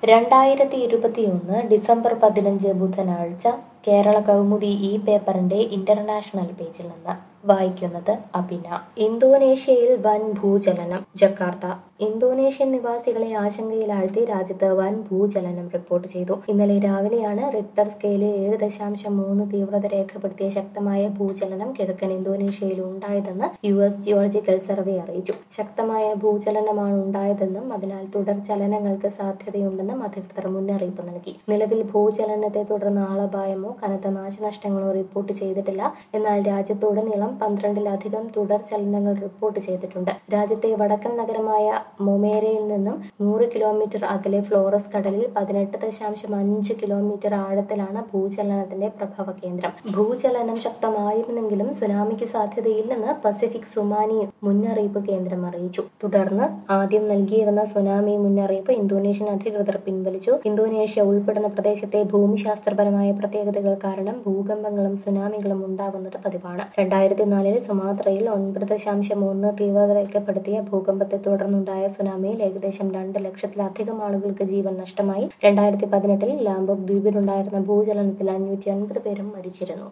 2021 December 15 ബുധനാഴ്ച കേരള കൗമുദി ഈ പേപ്പറിന്റെ ഇന്റർനാഷണൽ പേജിൽ നിന്ന് വായിക്കുന്നത് അഭിന. ഇന്തോനേഷ്യയിൽ വൻ ഭൂചലനം. ജക്കാർത്ത. ഇന്തോനേഷ്യൻ നിവാസികളെ ആശങ്കയിലാഴ്ത്തി രാജ്യത്ത് വൻ ഭൂചലനം റിപ്പോർട്ട് ചെയ്തു. ഇന്നലെ രാവിലെയാണ് റിക്ടർ സ്കെയിലിൽ 7.3 തീവ്രത രേഖപ്പെടുത്തിയ ശക്തമായ ഭൂചലനം കിഴക്കൻ ഇന്തോനേഷ്യയിൽ ഉണ്ടായതെന്ന് US ജിയോളജിക്കൽ സർവേ അറിയിച്ചു. ശക്തമായ ഭൂചലനമാണ് ഉണ്ടായതെന്നും അതിനാൽ തുടർ ചലനങ്ങൾക്ക് സാധ്യതയുണ്ടെന്നും അധികൃതർ മുന്നറിയിപ്പ് നൽകി. നിലവിൽ ഭൂചലനത്തെ തുടർന്ന് ആളപായമോ കനത്ത നാശനഷ്ടങ്ങളോ റിപ്പോർട്ട് ചെയ്തിട്ടില്ല. എന്നാൽ രാജ്യത്തുടനീളം 12-ലധികം തുടർ ചലനങ്ങൾ റിപ്പോർട്ട് ചെയ്തിട്ടുണ്ട്. രാജ്യത്തെ വടക്കൻ നഗരമായ മൊമേരയിൽ നിന്നും 100 കിലോമീറ്റർ അകലെ ഫ്ലോറസ് കടലിൽ 18.5 കിലോമീറ്റർ ആഴത്തിലാണ് ഭൂചലനത്തിന്റെ പ്രഭവ കേന്ദ്രം. ഭൂചലനം ശക്തമായിരുന്നെങ്കിലും സുനാമിക്ക് സാധ്യതയില്ലെന്ന് പസഫിക് സുനാമി മുന്നറിയിപ്പ് കേന്ദ്രം അറിയിച്ചു. തുടർന്ന് ആദ്യം നൽകിയിരുന്ന സുനാമി മുന്നറിയിപ്പ് ഇന്തോനേഷ്യൻ അധികൃതർ പിൻവലിച്ചു. ഇന്തോനേഷ്യ ഉൾപ്പെടുന്ന പ്രദേശത്തെ ഭൂമിശാസ്ത്രപരമായ പ്രത്യേകതകൾ കാരണം ഭൂകമ്പങ്ങളും സുനാമികളും ഉണ്ടാകുന്നത് പതിവാണ്. 2004 സുമാത്രയിൽ 9.1 തീവ്രത രേഖപ്പെടുത്തിയ ഭൂകമ്പത്തെ തുടർന്നുണ്ടായ സുനാമിയിൽ ഏകദേശം 2 ലക്ഷത്തിലധികം ആളുകൾക്ക് ജീവൻ നഷ്ടമായി. 2018 ലാംബോക് ദ്വീപിലുണ്ടായിരുന്ന ഭൂചലനത്തിൽ 550 പേരും മരിച്ചിരുന്നു.